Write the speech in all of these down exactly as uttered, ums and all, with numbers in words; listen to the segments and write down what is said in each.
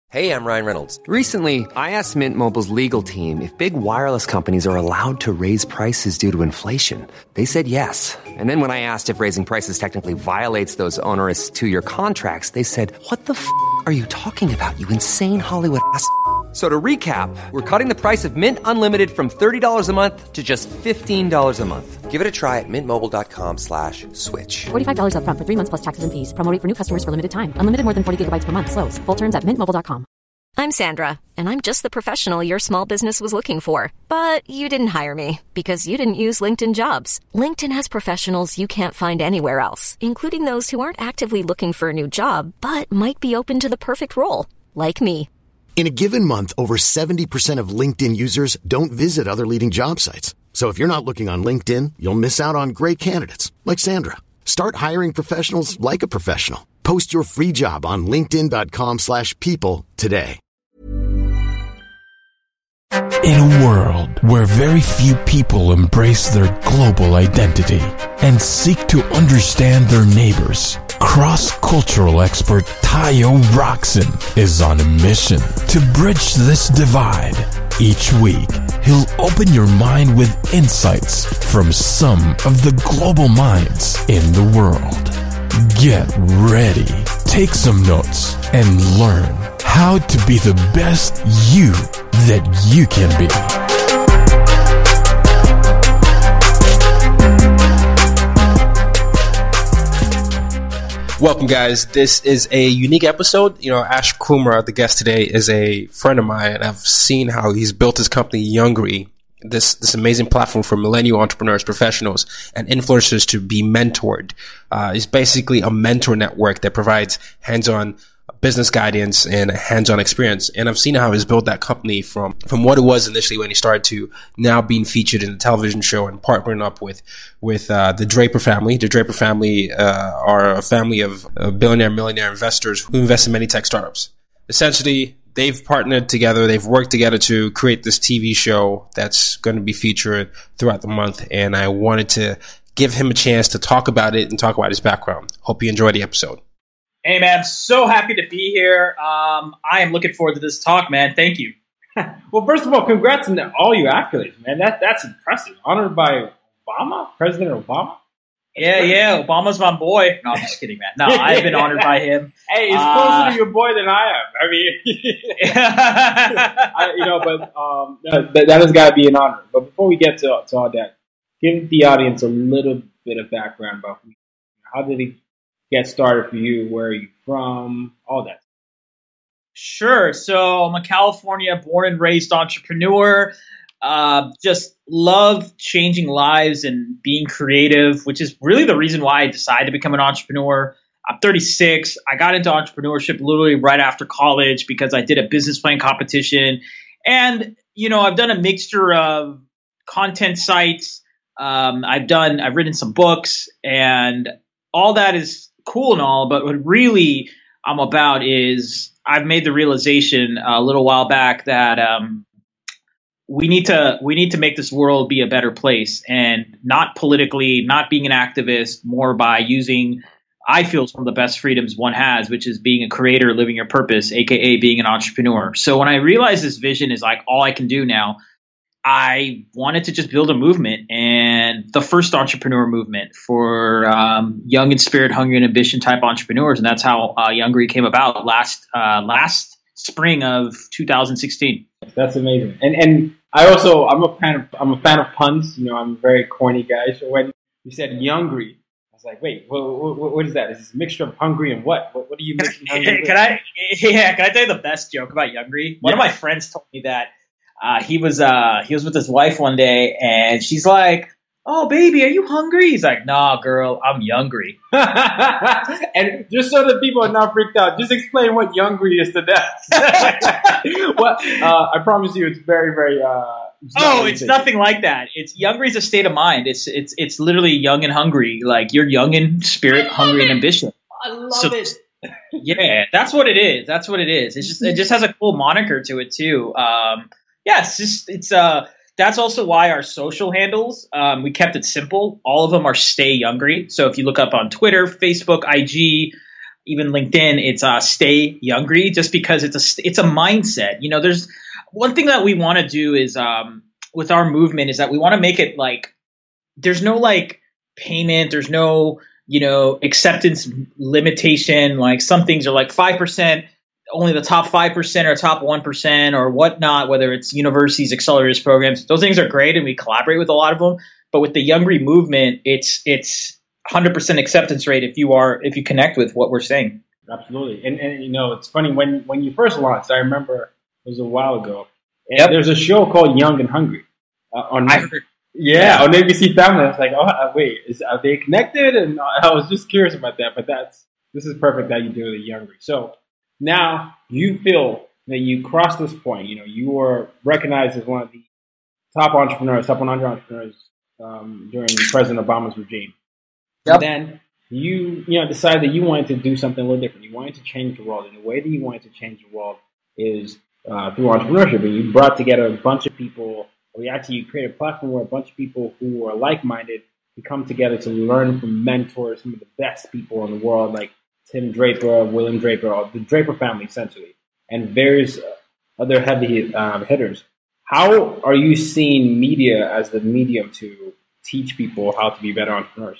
Hey, I'm Ryan Reynolds. Recently, I asked Mint Mobile's legal team if big wireless companies are allowed to raise prices due to inflation. They said yes. And then when I asked if raising prices technically violates those onerous two-year contracts, they said, what the f*** are you talking about, you insane Hollywood ass f- So to recap, we're cutting the price of Mint Unlimited from thirty dollars a month to just fifteen dollars a month. Give it a try at mintmobile.com slash switch. forty-five dollars up front for three months plus taxes and fees. Promo rate for new customers for limited time. Unlimited more than forty gigabytes per month. Slows full terms at mint mobile dot com. I'm Sandra, and I'm just the professional your small business was looking for. But you didn't hire me because you didn't use LinkedIn Jobs. LinkedIn has professionals you can't find anywhere else, including those who aren't actively looking for a new job, but might be open to the perfect role, like me. In a given month, over seventy percent of LinkedIn users don't visit other leading job sites. So if you're not looking on LinkedIn, you'll miss out on great candidates like Sandra. Start hiring professionals like a professional. Post your free job on linkedin.com slash people today. In a world where very few people embrace their global identity and seek to understand their neighbors, cross-cultural expert Tayo Roxon is on a mission to bridge this divide. Each week, he'll open your mind with insights from some of the global minds in the world. Get ready, take some notes, and learn how to be the best you that you can be. Welcome, guys. This is a unique episode. You know, Ash Kumar, the guest today, is a friend of mine, and I've seen how he's built his company, Youngry, this this amazing platform for millennial entrepreneurs, professionals, and influencers to be mentored. Uh, it's basically a mentor network that provides hands-on business guidance and hands-on experience. And I've seen how he's built that company from, from what it was initially when he started to now being featured in a television show and partnering up with, with, uh, the Draper family. The Draper family, uh, are a family of uh, billionaire, millionaire investors who invest in many tech startups. Essentially, they've partnered together. They've worked together to create this T V show that's going to be featured throughout the month. And I wanted to give him a chance to talk about it and talk about his background. Hope you enjoy the episode. Hey, man, so happy to be here. Um, I am looking forward to this talk, man. Thank you. Well, first of all, congrats on all your accolades, man. That That's impressive. Honored by Obama, President Obama. Yeah, yeah, Obama's my boy. No, I'm just kidding, man. No, I've been honored by him. Hey, he's Uh, closer to your boy than I am. I mean, I, you know, but um, that, that has got to be an honor. But before we get to, to all that, give the audience a little bit of background about who, how did he get started for you? Where are you from? All that. Sure. So I'm a California born and raised entrepreneur. Uh, just love changing lives and being creative, which is really the reason why I decided to become an entrepreneur. I'm thirty-six. I got into entrepreneurship literally right after college because I did a business plan competition. And, you know, I've done a mixture of content sites. Um, I've done, I've written some books, and all that is cool and all. But what really I'm about is I've made the realization a little while back that, um, we need to we need to make this world be a better place, and not politically, not being an activist, more by using, I feel, some of the best freedoms one has, which is being a creator, living your purpose, aka being an entrepreneur. So when I realized this vision is like all I can do now, I wanted to just build a movement, and the first entrepreneur movement for um, young in spirit, hungry, and ambition type entrepreneurs, and that's how uh, Youngry came about last uh, last spring of two thousand sixteen. That's amazing. And and I also I'm a fan of I'm a fan of puns. You know, I'm a very corny guy. So when you said Youngry, I was like, wait, what, what, what is that? Is this a mixture of hungry and what? What, what are you mixing hungry with? Can I? Yeah, can I tell you the best joke about Youngry? One of my friends told me that uh, he was uh, he was with his wife one day, and she's like, "Oh, baby, are you hungry?" He's like, "Nah, girl, I'm Youngry." And just so that people are not freaked out, just explain what Youngry is to them. Well, uh, I promise you, it's very, very. Uh, it's oh, it's nothing like that. It's Youngry is a state of mind. It's it's it's literally young and hungry. Like you're young in spirit, hungry and ambition. I love So- it. Yeah, that's what it is. That's what it is. It's just it just has a cool moniker to it too. Um, yeah, it's just it's uh. That's also why our social handles, um, we kept it simple. All of them are Stay Youngry. So if you look up on Twitter, Facebook, I G, even LinkedIn, it's uh, Stay Youngry, just because it's a it's a mindset. You know, there's one thing that we want to do is um, with our movement is that we want to make it like there's no like payment, there's no you know acceptance limitation. Like some things are like five percent. Only the top five percent or top one percent or whatnot, whether it's universities, accelerators programs, those things are great and we collaborate with a lot of them. But with the Youngry movement, it's it's one hundred percent acceptance rate if you are if you connect with what we're saying. Absolutely. And, and you know, it's funny, when, when you first launched, I remember it was a while ago, and Yep. there's a show called Young and Hungry. Uh, on I heard, Yeah, on A B C Family. I was like, oh, uh, wait, is, are they connected? And I was just curious about that, but that's this is perfect that you do the Youngry. So now you feel that you crossed this point. You know, you were recognized as one of the top entrepreneurs, top one hundred entrepreneurs um, during President Obama's regime. Yep. And then you, you know, decided that you wanted to do something a little different. You wanted to change the world, and the way that you wanted to change the world is uh, through entrepreneurship. And you brought together a bunch of people. Or you actually you created a platform where a bunch of people who are like-minded can come together to learn from mentors, some of the best people in the world, like Tim Draper, William Draper, or the Draper family, essentially, and various other heavy um, hitters. How are you seeing media as the medium to teach people how to be better entrepreneurs?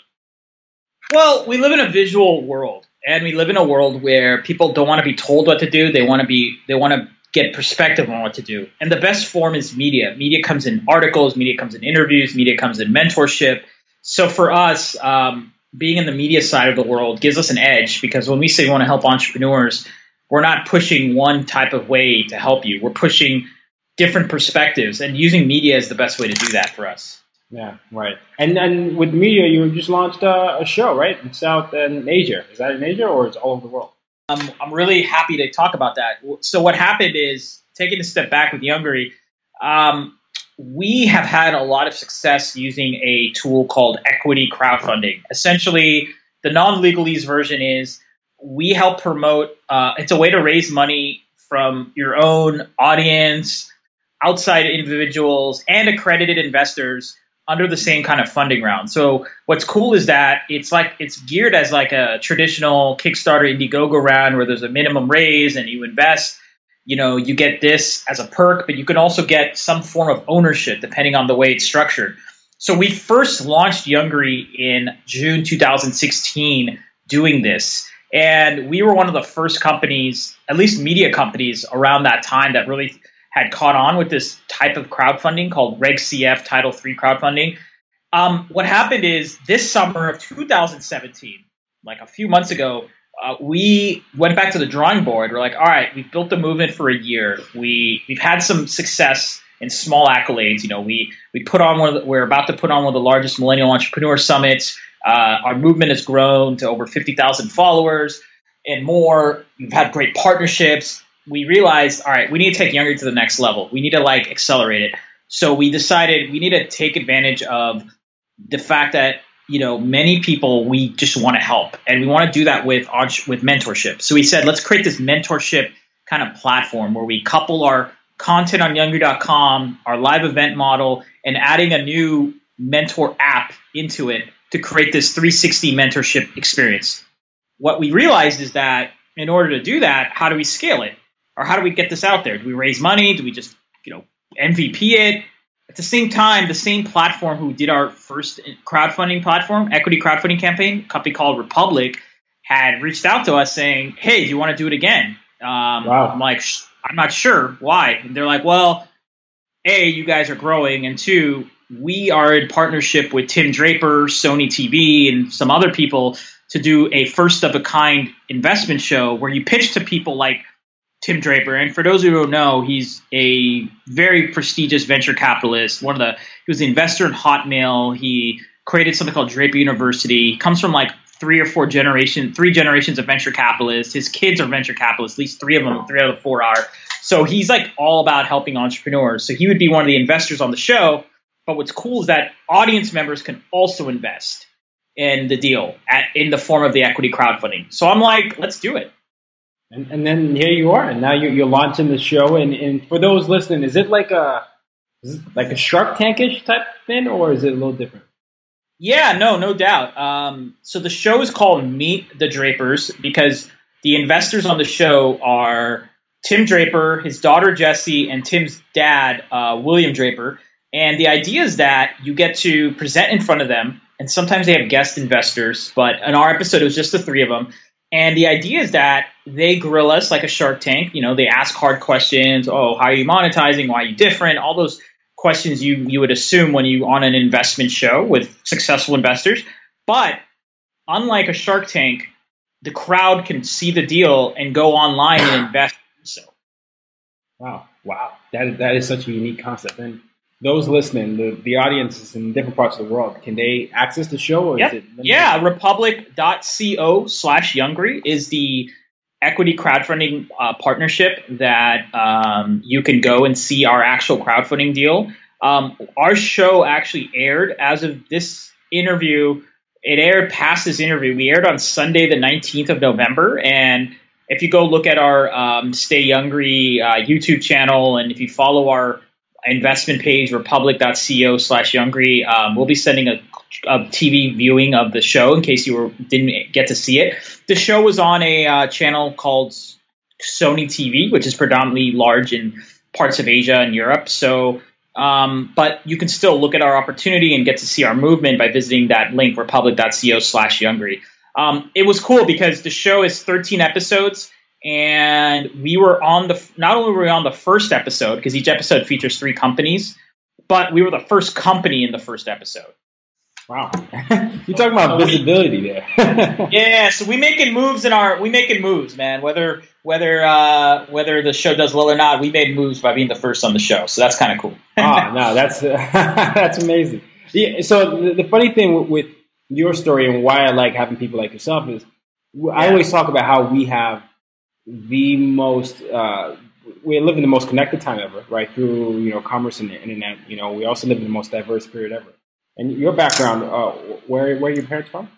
Well, we live in a visual world, and we live in a world where people don't want to be told what to do. They want to be. They want to get perspective on what to do. And the best form is media. Media comes in articles. Media comes in interviews. Media comes in mentorship. So for us, um, being in the media side of the world gives us an edge, because when we say we want to help entrepreneurs, we're not pushing one type of way to help you. We're pushing different perspectives, and using media is the best way to do that for us. Yeah, right. And then with media, you just launched a, a show, right, in South and Asia. Is that in Asia, or it's all over the world? Um, I'm really happy to talk about that. So what happened is, taking a step back with Youngry, um, we have had a lot of success using a tool called equity crowdfunding. Essentially, the non-legalese version is we help promote, uh, it's a way to raise money from your own audience, outside individuals, and accredited investors under the same kind of funding round. So what's cool is that it's like it's geared as like a traditional Kickstarter, Indiegogo round where there's a minimum raise and you invest. You know, you get this as a perk, but you can also get some form of ownership depending on the way it's structured. So we first launched Youngry in June two thousand sixteen doing this. And we were one of the first companies, at least media companies around that time, that really had caught on with this type of crowdfunding called Reg C F Title three crowdfunding. Um, what happened is this summer of two thousand seventeen, like a few months ago, uh, we went back to the drawing board. We're like, all right, we've built the movement for a year. We we've had some success and small accolades. You know, we we put on one of the, we're about to put on one of the largest millennial entrepreneur summits. Uh, our movement has grown to over fifty thousand followers and more. We've had great partnerships. We realized, all right, we need to take Youngry to the next level. We need to like accelerate it. So we decided we need to take advantage of the fact that, you know, many people, we just want to help, and we want to do that with with mentorship. So we said, let's create this mentorship kind of platform where we couple our content on Youngry dot com, our live event model, and adding a new mentor app into it to create this three sixty mentorship experience. What we realized is that in order to do that, how do we scale it? Or how do we get this out there? Do we raise money? Do we just, you know, M V P it? At the same time, the same platform who did our first crowdfunding platform, equity crowdfunding campaign, a company called Republic, had reached out to us saying, hey, do you want to do it again? Um, Wow. I'm like, I'm not sure. Why? And they're like, well, A, you guys are growing, and two, we are in partnership with Tim Draper, Sony T V, and some other people to do a first-of-a-kind investment show where you pitch to people like Tim Draper. And for those who don't know, he's a very prestigious venture capitalist. One of the he was the investor in Hotmail. He created something called Draper University. He comes from like three or four generation, three generations of venture capitalists. His kids are venture capitalists. At least three of them, three out of the four are. So he's like all about helping entrepreneurs. So he would be one of the investors on the show. But what's cool is that audience members can also invest in the deal at, in the form of the equity crowdfunding. So I'm like, let's do it. And, and then here you are, and now you're, you're launching the show. And, and for those listening, is it like a is it like a Shark Tankish type thing, or is it a little different? Yeah, no, no doubt. Um, so the show is called Meet the Drapers because the investors on the show are Tim Draper, his daughter Jessie, and Tim's dad, uh, William Draper. And the idea is that you get to present in front of them, and sometimes they have guest investors, but in our episode, it was just the three of them. And the idea is that they grill us like a Shark Tank. You know, they ask hard questions. Oh, how are you monetizing? Why are you different? All those questions you, you would assume when you on an investment show with successful investors. But unlike a Shark Tank, the crowd can see the deal and go online and invest. So, wow, wow, that is, that is such a unique concept. And those listening, the, the audience is in different parts of the world. Can they access the show? Or yep. is it yeah, republic.co slash Youngry is the equity crowdfunding uh, partnership that um, you can go and see our actual crowdfunding deal. Um, our show actually aired as of this interview. It aired past this interview. We aired on Sunday, the nineteenth of November. And if you go look at our um, Stay Youngry uh, YouTube channel, and if you follow our investment page, republic.co slash Youngry, um, we'll be sending a, a T V viewing of the show in case you were, didn't get to see it. The show was on a uh, channel called Sony T V, which is predominantly large in parts of Asia and Europe. So, um, but you can still look at our opportunity and get to see our movement by visiting that link, republic.co slash Youngry. Um, it was cool because the show is thirteen episodes. And we were on the, not only were we on the first episode, because each episode features three companies, but we were the first company in the first episode. Wow. You're talking about so visibility we, there. Yeah. So we making moves in our, we making moves, man, whether, whether, uh, whether the show does well or not, we made moves by being the first on the show. So that's kind of cool. Oh, no, that's, uh, that's amazing. Yeah, so the, the funny thing with, with your story and why I like having people like yourself is I yeah. always talk about how we have the most, uh, we live in the most connected time ever, right? Through, you know, commerce and the internet. You know, we also live in the most diverse period ever. And your background, uh, where where are your parents from?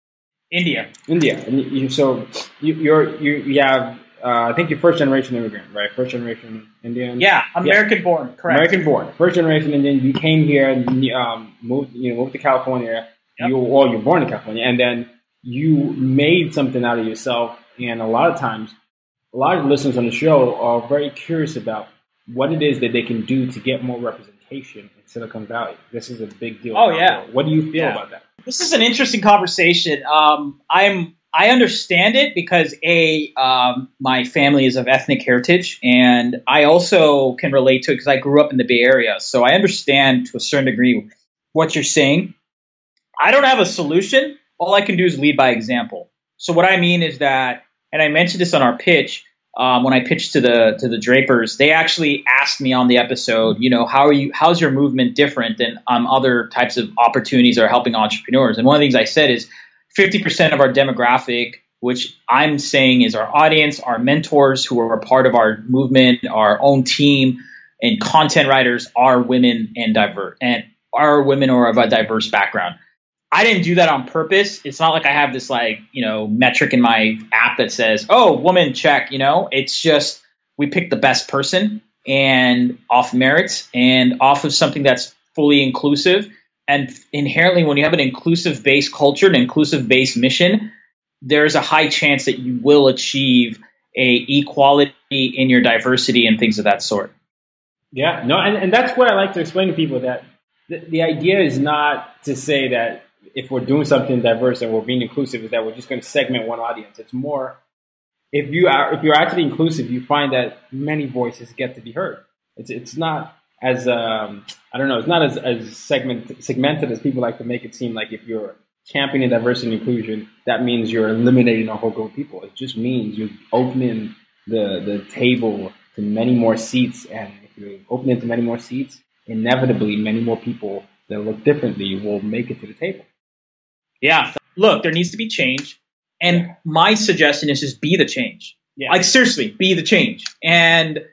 India. India. And you, you, so you, you're, you, you have, uh, I think you're first generation immigrant, right? First generation Indian? Yeah, American yeah. born, correct. American born. First generation Indian. You came here and um, moved, you know, moved to California. Yep. You, well, you were born in California. And then you made something out of yourself. And a lot of times, a lot of listeners on the show are very curious about what it is that they can do to get more representation in Silicon Valley. This is a big deal. Oh, yeah. What do you feel yeah. about that? This is an interesting conversation. Um, I'm I understand it because, A, um, my family is of ethnic heritage, and I also can relate to it because I grew up in the Bay Area. So I understand to a certain degree what you're saying. I don't have a solution. All I can do is lead by example. So what I mean is that, and I mentioned this on our pitch, um, when I pitched to the to the Drapers, they actually asked me on the episode, you know, how are you? How's your movement different than um, other types of opportunities that are helping entrepreneurs? And one of the things I said is fifty percent of our demographic, which I'm saying is our audience, our mentors who are a part of our movement, our own team, and content writers are women and diverse and are women or of a diverse background. I didn't do that on purpose. It's not like I have this like, you know, metric in my app that says, oh, woman, check, you know, it's just we pick the best person and off merits and off of something that's fully inclusive. And inherently, when you have an inclusive based culture, an inclusive based mission, there's a high chance that you will achieve a equality in your diversity and things of that sort. Yeah, no, and, and that's what I like to explain to people, that the, the idea is not to say that if we're doing something diverse and we're being inclusive, is that we're just going to segment one audience. It's more, if you are if you're actually inclusive, you find that many voices get to be heard. It's it's not as um, I don't know, it's not as as segment, segmented as people like to make it seem. Like if you're championing diversity and inclusion, that means you're eliminating a whole group of people. It just means you're opening the the table to many more seats, and if you open it to many more seats, inevitably many more people that look differently will make it to the table. Yeah. Look, there needs to be change. And my suggestion is just be the change. Yeah. Like seriously, be the change. And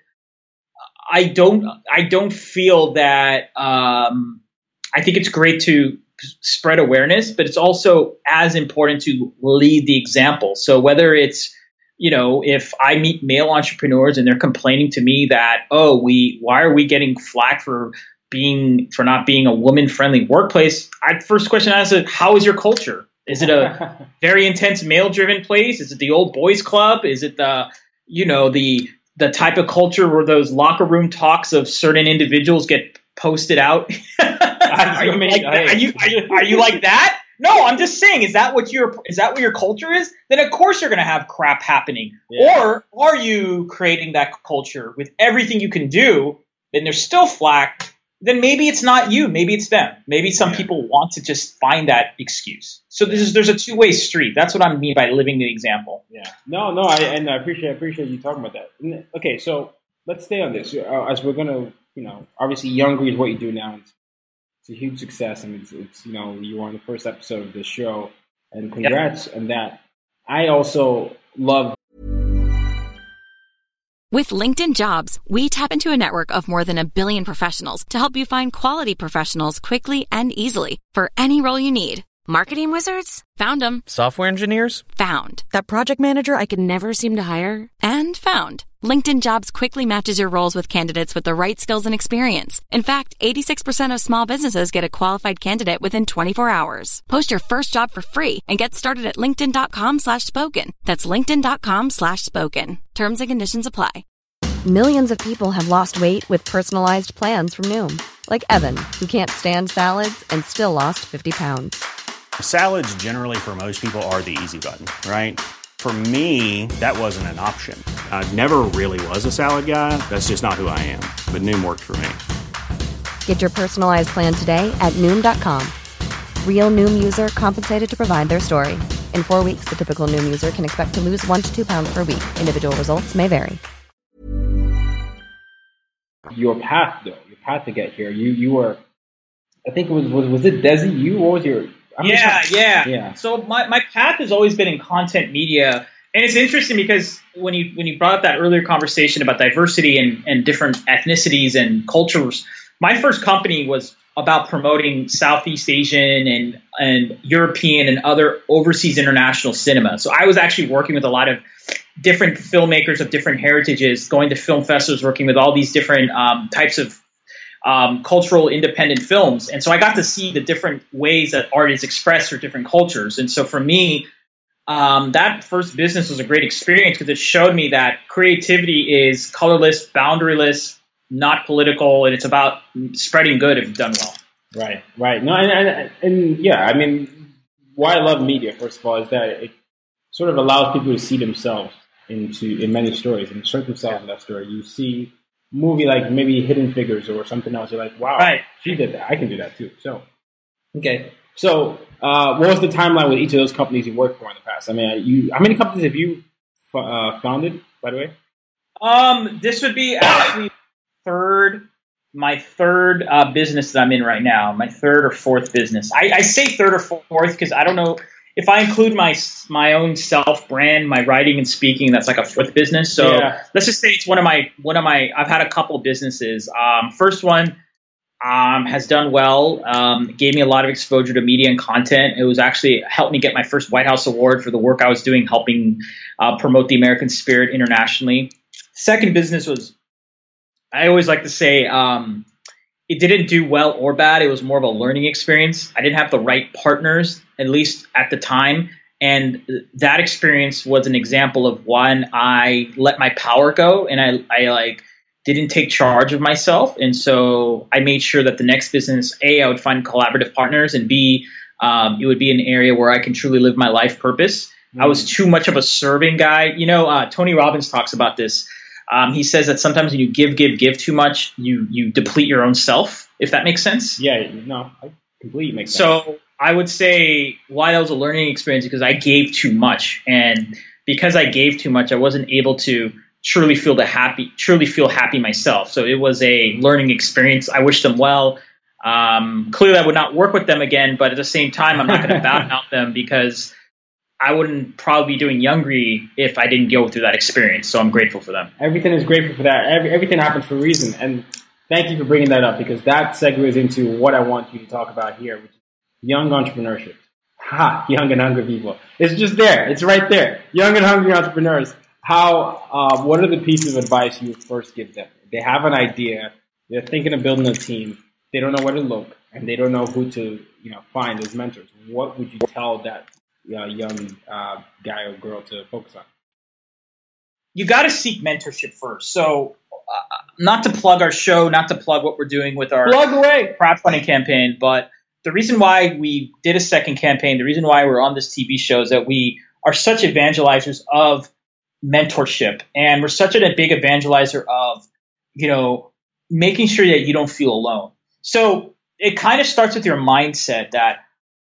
I don't I don't feel that um, I think it's great to spread awareness, but it's also as important to lead the example. So whether it's, you know, if I meet male entrepreneurs and they're complaining to me that, oh, we why are we getting flack for being for not being a woman-friendly workplace, I first question I ask is, how is your culture? Is it a very intense male-driven place? Is it the old boys club? Is it the, you know, the the type of culture where those locker room talks of certain individuals get posted out? are, you like are, you, are you are you like that? No, I'm just saying. Is that what your is that what your culture is? Then of course you're going to have crap happening. Yeah. Or are you creating that culture with everything you can do? Then there's still flack. Then maybe it's not you. Maybe it's them. Maybe some yeah. people want to just find that excuse. So there's there's a two way street. That's what I mean by living the example. Yeah. No, no, I and I appreciate I appreciate you talking about that. Okay, so let's stay on this uh, as we're gonna, you know, obviously Youngry is what you do now. It's, it's a huge success, and it's, it's you know you were on the first episode of this show, and congrats yep. on that. I also love. With LinkedIn Jobs, we tap into a network of more than a billion professionals to help you find quality professionals quickly and easily for any role you need. Marketing wizards? Found them. Software engineers? Found. That project manager I could never seem to hire? And found. LinkedIn Jobs quickly matches your roles with candidates with the right skills and experience. In fact, eighty-six percent of small businesses get a qualified candidate within twenty-four hours. Post your first job for free and get started at linkedin.com slash spoken. That's linkedin.com slash spoken. Terms and conditions apply. Millions of people have lost weight with personalized plans from Noom. Like Evan, who can't stand salads and still lost fifty pounds. Salads generally for most people are the easy button, right? For me, that wasn't an option. I never really was a salad guy. That's just not who I am. But Noom worked for me. Get your personalized plan today at Noom dot com. Real Noom user compensated to provide their story. In four weeks, the typical Noom user can expect to lose one to two pounds per week. Individual results may vary. Your path, though, your path to get here. You you were, I think it was was was it Desi? You what was your? Yeah, yeah, yeah. So my, my path has always been in content media, and it's interesting because when you when you brought up that earlier conversation about diversity and, and different ethnicities and cultures, my first company was about promoting Southeast Asian and and European and other overseas international cinema. So I was actually working with a lot of different filmmakers of different heritages, going to film festivals, working with all these different um, types of um, cultural independent films. And so I got to see the different ways that art is expressed for different cultures. And so for me, um, that first business was a great experience because it showed me that creativity is colorless, boundaryless, not political, and it's about spreading good if done well. Right, right. No, and, and, and yeah, I mean, why I love media, first of all, is that it sort of allows people to see themselves into in many stories and insert themselves yeah. in that story. You see a movie like maybe Hidden Figures or something else, you're like, wow, right. she did that. I can do that too. So, okay. So, uh, what was the timeline with each of those companies you worked for in the past? I mean, you how many companies have you uh, founded, by the way? Um, this would be actually third, my third uh, business that I'm in right now, my third or fourth business. I, I say third or fourth because I don't know. If I include my my own self brand, my writing and speaking, that's like a fourth business. So yeah. let's just say it's one of my one of my. I've had a couple of businesses. Um, first one um, has done well. Um, gave me a lot of exposure to media and content. It was actually helped me get my first White House award for the work I was doing, helping uh, promote the American spirit internationally. Second business was, I always like to say, um, it didn't do well or bad. It was more of a learning experience. I didn't have the right partners, at least at the time. And that experience was an example of when I let my power go and I, I like didn't take charge of myself. And so I made sure that the next business, A, I would find collaborative partners, and B, um, it would be an area where I can truly live my life purpose. Mm. I was too much of a serving guy. You know, uh, Tony Robbins talks about this. Um, he says that sometimes when you give, give, give too much, you you deplete your own self, if that makes sense. Yeah, no, I completely makes sense. So I would say why that was a learning experience because I gave too much. And because I gave too much, I wasn't able to truly feel the happy, truly feel happy myself. So it was a learning experience. I wish them well. Um, clearly, I would not work with them again, but at the same time, I'm not going to badmouth them because I wouldn't probably be doing Youngry if I didn't go through that experience. So I'm grateful for them. Everything is grateful for that. Every, everything happens for a reason. And thank you for bringing that up because that segues into what I want you to talk about here, which is young entrepreneurship. Ha! Young and hungry people. It's just there. It's right there. Young and hungry entrepreneurs. How? Uh, what are the pieces of advice you would first give them? They have an idea. They're thinking of building a team. They don't know where to look, and they don't know who to, you know, find as mentors. What would you tell that uh, young uh, guy or girl to focus on? You got to seek mentorship first. So, uh, not to plug our show, not to plug what we're doing with our plug away crowdfunding campaign, but the reason why we did a second campaign, the reason why we're on this T V show is that we are such evangelizers of mentorship, and we're such a big evangelizer of, you know, making sure that you don't feel alone. So it kind of starts with your mindset that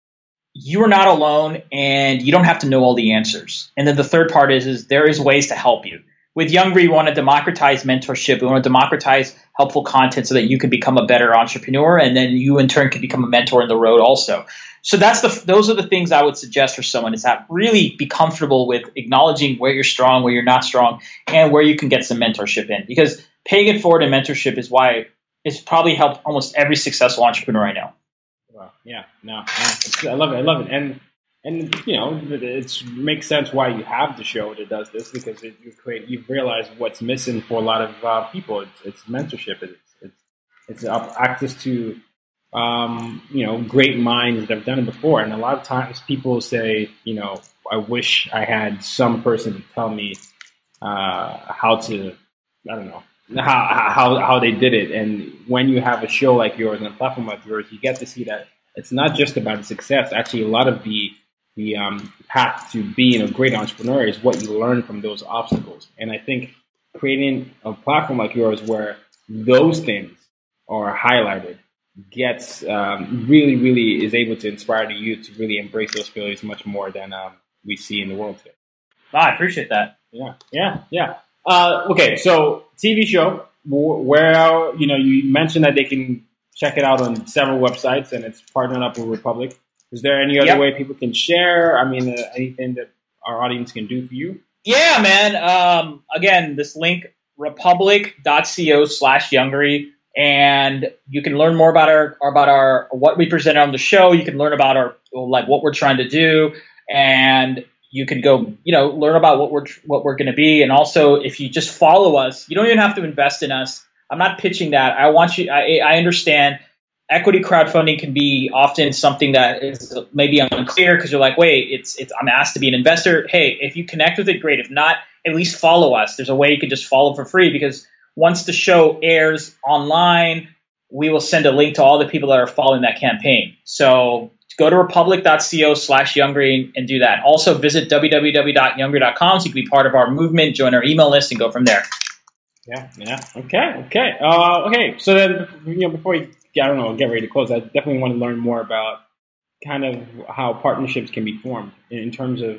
you are not alone and you don't have to know all the answers. And then the third part is, is there is ways to help you. With Youngry, we want to democratize mentorship. We want to democratize helpful content so that you can become a better entrepreneur, and then you in turn can become a mentor in the road also. So that's the those are the things I would suggest for someone, is that really be comfortable with acknowledging where you're strong, where you're not strong, and where you can get some mentorship in. Because paying it forward in mentorship is why it's probably helped almost every successful entrepreneur I know. Wow. Yeah. No. no it's, I love it. I love it. And and you know, it makes sense why you have the show that does this, because it, you create you've realized what's missing for a lot of uh, people. It's, it's mentorship. It's it's it's access to um, you know, great minds that have done it before. And a lot of times people say, you know, I wish I had some person to tell me uh, how to, I don't know, how how how they did it. And when you have a show like yours and a platform like yours, you get to see that it's not just about the success. Actually, a lot of the the um, path to being a great entrepreneur is what you learn from those obstacles. And I think creating a platform like yours where those things are highlighted gets um, really, really is able to inspire you to really embrace those failures much more than um, we see in the world today. Oh, I appreciate that. Yeah, yeah, yeah. Uh, okay, so T V show, where, you know, you mentioned that they can check it out on several websites and it's partnered up with Republic. Is there any other yep. way people can share? I mean, uh, anything that our audience can do for you? Yeah, man. Um, again, this link, republic.co slash Youngry, and you can learn more about our about our what we presented on the show. You can learn about our like what we're trying to do, and you can go, you know, learn about what we're what we're going to be. And also, if you just follow us, you don't even have to invest in us. I'm not pitching that. I want you. I, I understand. Equity crowdfunding can be often something that is maybe unclear because you're like, wait, it's it's I'm asked to be an investor. Hey, if you connect with it, great. If not, at least follow us. There's a way you can just follow for free, because once the show airs online, we will send a link to all the people that are following that campaign. So go to republic.co slash Youngry and do that. Also visit w w w dot youngry dot com so you can be part of our movement, join our email list, and go from there. Yeah, yeah. Okay, okay. Uh, okay, so then, you know, before we I don't know, get ready to close, I definitely want to learn more about kind of how partnerships can be formed in terms of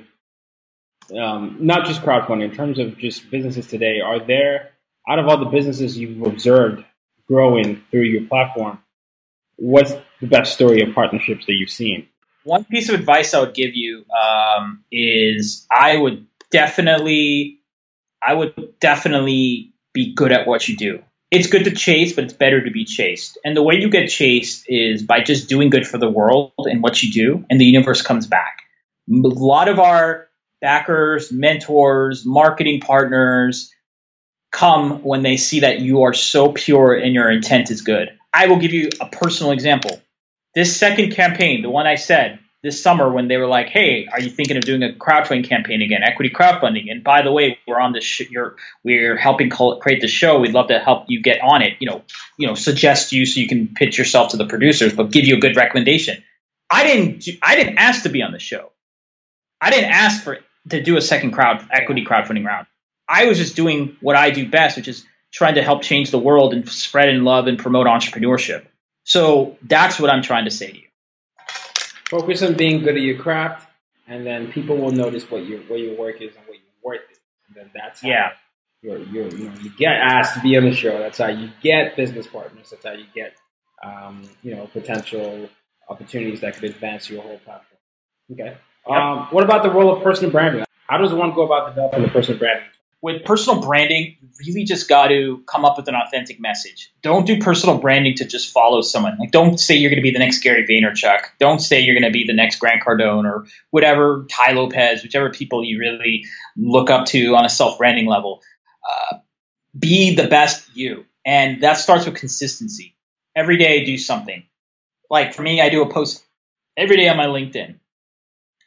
um, not just crowdfunding, in terms of just businesses today. Are there, out of all the businesses you've observed growing through your platform, what's the best story of partnerships that you've seen? One piece of advice I would give you um, is I would definitely, I would definitely be good at what you do. It's good to chase, but it's better to be chased. And the way you get chased is by just doing good for the world and what you do, and the universe comes back. A lot of our backers, mentors, marketing partners come when they see that you are so pure and your intent is good. I will give you a personal example. This second campaign, the one I said this summer when they were like, hey, are you thinking of doing a crowdfunding campaign again, equity crowdfunding? And by the way, we're on this, sh- you're, we're helping call, create the show. We'd love to help you get on it, you know, you know, suggest you so you can pitch yourself to the producers, but give you a good recommendation. I didn't, do, I didn't ask to be on the show. I didn't ask for to do a second crowd equity crowdfunding round. I was just doing what I do best, which is trying to help change the world and spread and love and promote entrepreneurship. So that's what I'm trying to say to you. Focus on being good at your craft, and then people will notice what your what your work is and what your worth is. And then that's how yeah. you're, you're, you know, you get asked to be on the show. That's how you get business partners. That's how you get um, you know, potential opportunities that could advance your whole platform. Okay. Yep. Um, what about the role of personal branding? How does one go about developing the personal branding? With personal branding, you really just got to come up with an authentic message. Don't do personal branding to just follow someone. Like, don't say you're going to be the next Gary Vaynerchuk. Don't say you're going to be the next Grant Cardone or whatever, Ty Lopez, whichever people you really look up to on a self-branding level. Uh, be the best you. And that starts with consistency. Every day, do something. Like for me, I do a post every day on my LinkedIn.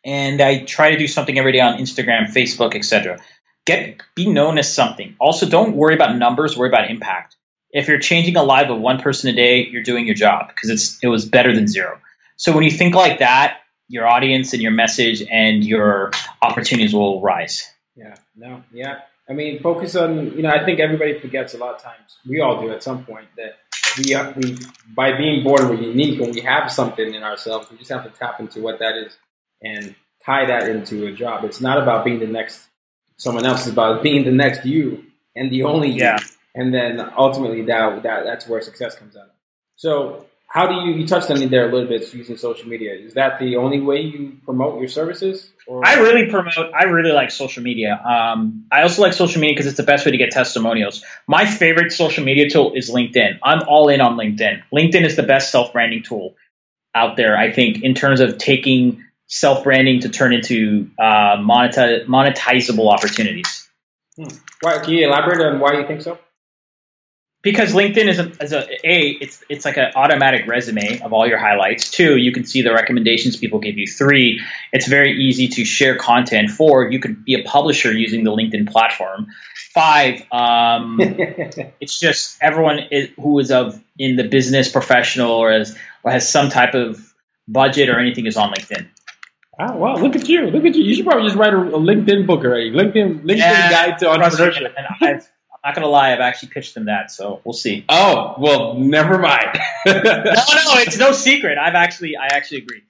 and I try to do something every day on Instagram, Facebook, et cetera. Get be known as something. Also, don't worry about numbers. Worry about impact. If you're changing a life of one person a day, you're doing your job because it's it was better than zero. So when you think like that, your audience and your message and your opportunities will rise. Yeah. No. Yeah. I mean, focus on. You know, I think everybody forgets a lot of times. We all do at some point that we we by being born we're unique and we have something in ourselves. We just have to tap into what that is and tie that into a job. It's not about being the next someone else. It's about being the next you and the only you. Yeah. And then ultimately that, that that's where success comes out. So how do you, you touched on it there a little bit, using social media. Is that the only way you promote your services? Or? I really promote, I really like social media. Um, I also like social media because it's the best way to get testimonials. My favorite social media tool is LinkedIn. I'm all in on LinkedIn. LinkedIn is the best self-branding tool out there, I think, in terms of taking self-branding to turn into uh, monetize, monetizable opportunities. Hmm. Why, can you elaborate on why you think so? Because LinkedIn is a, is a, a it's it's like an automatic resume of all your highlights. Two, you can see the recommendations people give you. Three, it's very easy to share content. Four, you could be a publisher using the LinkedIn platform. Five, um, it's just everyone is, who is of in the business professional or has or has some type of budget or anything is on LinkedIn. Oh, wow, look at you. Look at you. You should probably just write a, a LinkedIn book already. LinkedIn LinkedIn yeah, guide to entrepreneurship. I've, I'm not going to lie, I've actually pitched them that, so we'll see. Oh, well, never mind. no, no, it's no secret. I've actually, I actually agree.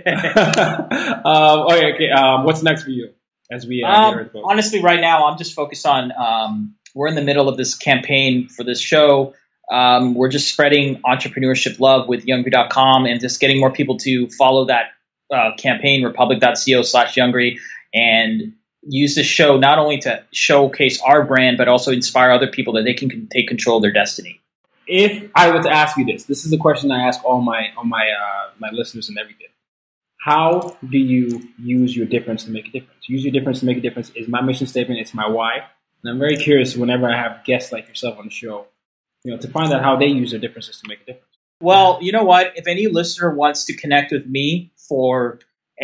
um, okay, okay. Um, what's next for you? As we uh, um, get honestly, right now, I'm just focused on. Um, we're in the middle of this campaign for this show. Um, we're just spreading entrepreneurship love with Youngry dot com and just getting more people to follow that uh, campaign, republic dot co slash Youngry, and use this show not only to showcase our brand, but also inspire other people that they can take control of their destiny. If I were to ask you this, this is the question I ask all my all my uh, my listeners and everything. How do you use your difference to make a difference? Use your difference to make a difference is my mission statement. It's my why. And I'm very curious whenever I have guests like yourself on the show, you know, to find out how they use their differences to make a difference. Well, you know what? If any listener wants to connect with me for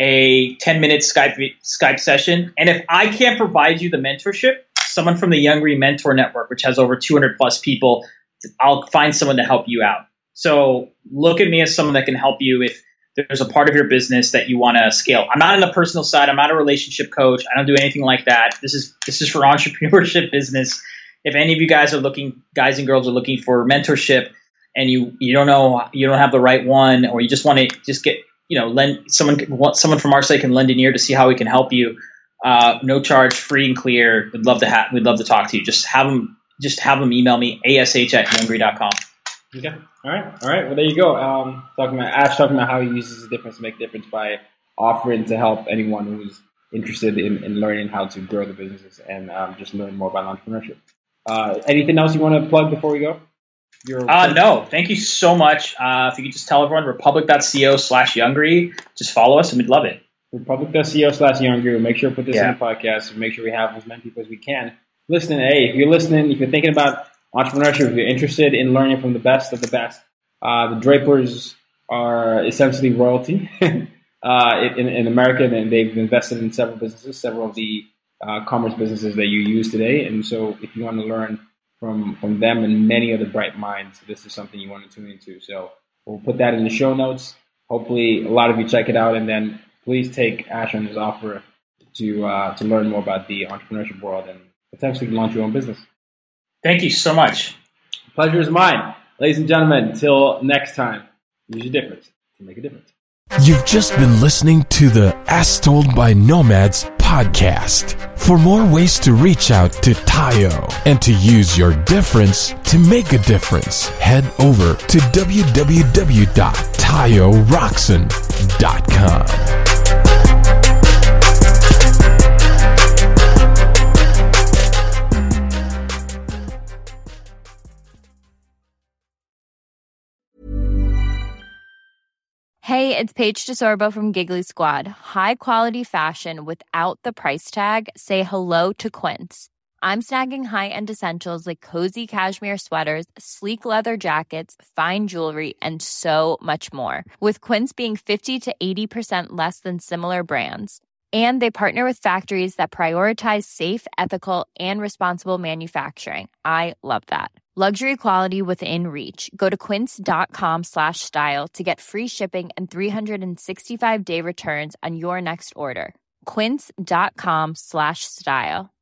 a ten minute Skype Skype session, and if I can't provide you the mentorship, someone from the Youngry Mentor Network, which has over two hundred plus people, I'll find someone to help you out. So look at me as someone that can help you if there's a part of your business that you want to scale. I'm not on the personal side. I'm not a relationship coach. I don't do anything like that. This is this is for entrepreneurship business. If any of you guys are looking, guys and girls are looking for mentorship, and you you don't know, you don't have the right one, or you just want to just get, you know, lend someone someone from our site can lend an ear to see how we can help you. Uh, no charge, free and clear. We'd love to have. We'd love to talk to you. Just have them. Just have them email me ash at youngry dot com. Okay. All right. All right. Well, there you go. Um, talking about Ash talking about how he uses the difference to make a difference by offering to help anyone who's interested in, in learning how to grow the businesses and um, just learn more about entrepreneurship. Uh, anything else you want to plug before we go? Your uh, no, thank you so much. Uh, if you could just tell everyone, republic dot co slash Youngry, just follow us and we'd love it. republic dot co slash Youngry. We'll make sure to put this yeah. in the podcast. We'll make sure we have as many people as we can listening. Hey, if you're listening, if you're thinking about entrepreneurship, if you're interested in learning from the best of the best, uh, the Drapers are essentially royalty uh, in, in America, and they've invested in several businesses, several of the uh, commerce businesses that you use today. And so if you want to learn from, from them and many other bright minds, this is something you want to tune into. So we'll put that in the show notes. Hopefully a lot of you check it out, and then please take Ash on his offer to uh, to learn more about the entrepreneurship world and potentially launch your own business. Thank you so much. Pleasure is mine. Ladies and gentlemen, until next time, use your difference to make a difference. You've just been listening to the As Told by Nomads podcast. For more ways to reach out to Tayo and to use your difference to make a difference, head over to w w w dot tayo roxon dot com. Hey, it's Paige DeSorbo from Giggly Squad. High quality fashion without the price tag. Say hello to Quince. I'm snagging high-end essentials like cozy cashmere sweaters, sleek leather jackets, fine jewelry, and so much more. With Quince being fifty to eighty percent less than similar brands. And they partner with factories that prioritize safe, ethical, and responsible manufacturing. I love that. Luxury quality within reach. Go to quince.com slash style to get free shipping and three sixty-five day returns on your next order. Quince.com slash style.